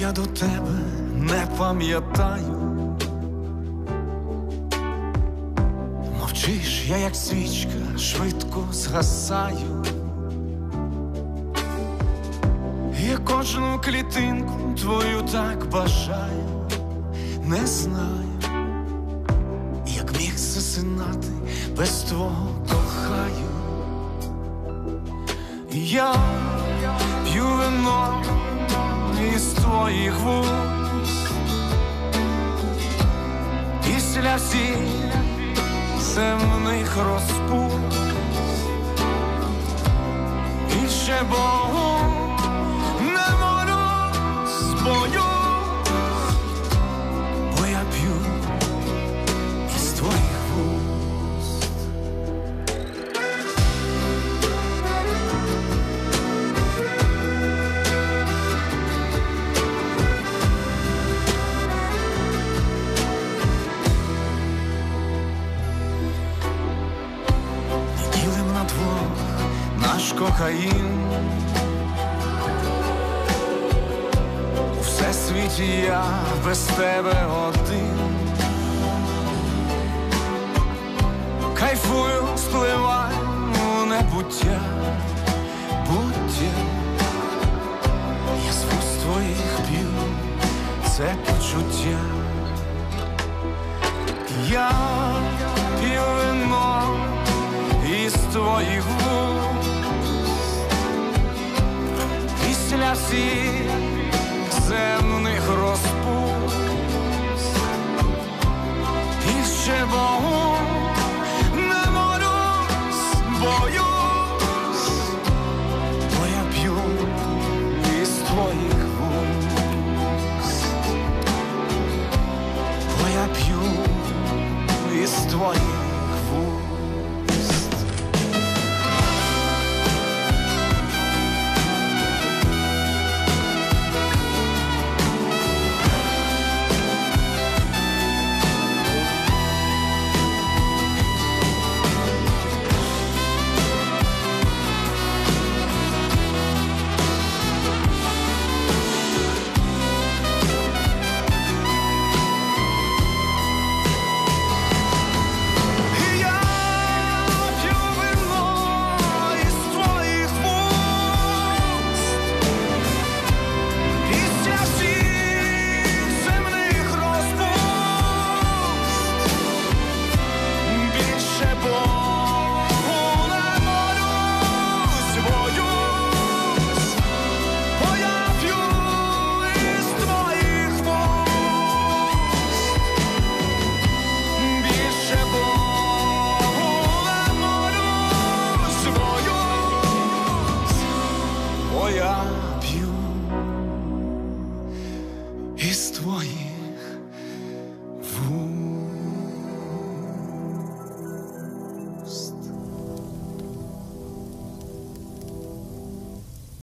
я до тебе не пам'ятаю. Мовчиш, я як свічка, швидко згасаю. Я кожну клітинку твою так бажаю. Не знаю, як міг засинати без твого кохаю. Я п'ю вино із твоїх вуст після всіх земних розпуст. І ще Богу не молюсь, боюсь, бо я п'ю із твоїх вуст. Не ділим на двох наш кокаїн. У всесвіті я без тебе один. Кайфую, спливаю у небуття, буття. Я з вуст твоїх п'ю це почуття. Я п'ю вино із твоїх вуст після всіх земних розпуст. І ще Богу не молюсь, боюсь, бо я п'ю із твоїх вуст. Бо я п'ю із твоїх вуст. Я п'ю із твоїх